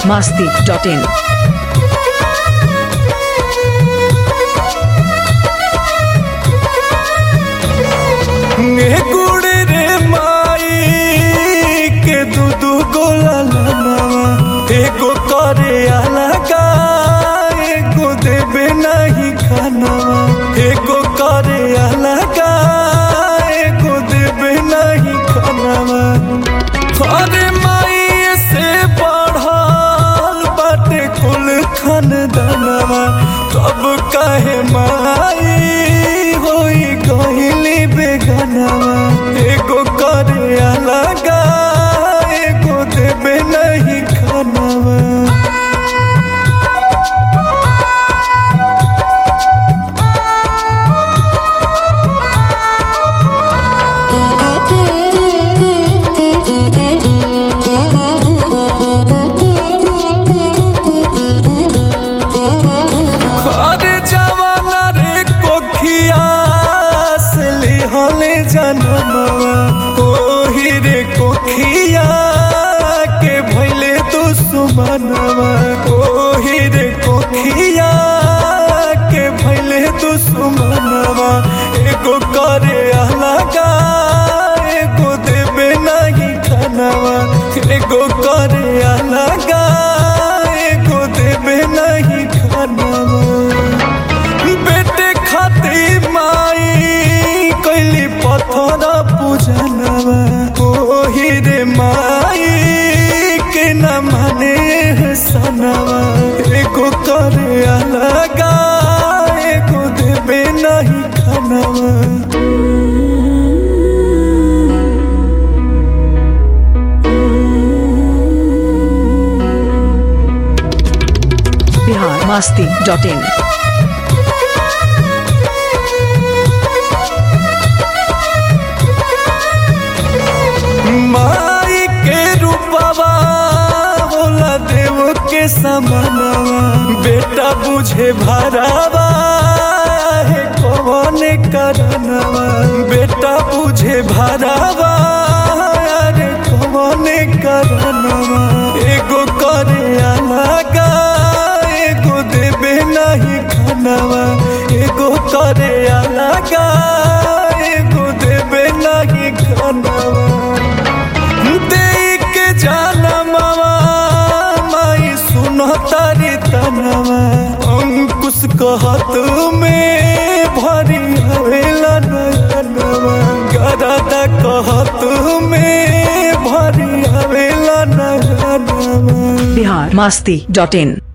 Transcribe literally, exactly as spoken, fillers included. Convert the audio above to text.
masti dot in. गुड़ रे माई के दूधू गोला लनवा एगो करे अलगा एगो देबे नहीं खानवा एगो करे अलगा एगो देबे नहीं खानवा। अरे माई से बढ़ल बाटे कुल खानदानवा तब कहे माई होई गइली बेगानवा एगो करे अलगा एगो देबे नहीं खानवा। ओही रे कोखिया के भइले दुश्मनवा ओही रे कोखिया के भइले दुश्मनवा एगो करे अलगा एगो देबे नहीं खानवा एगो करे अलगा एगो देबे नहीं खानवा। बेटे खातिर माई कैली पत्थर पूजनवा ओही रे माई के न माने सनवा एगो करे अलगा एगो देबे नहीं खानवा। Bihar masti dot in. माई के रूपवा होला देव के समानवा बेटा बुझे भरावा है कौन करनवा बेटा बुझे भरावा अरे कौन करनवा एगो करे अलगा एगो देबे नहीं खानवा एगो करे अलगा एगो देबे नहीं खानवा। जानवा माई सुनो तारी तनवा अंकुश कहत में भरी हवेला नयनवा गरादा कहत में भरी हवेला नयनवा। Bihar masti dot in.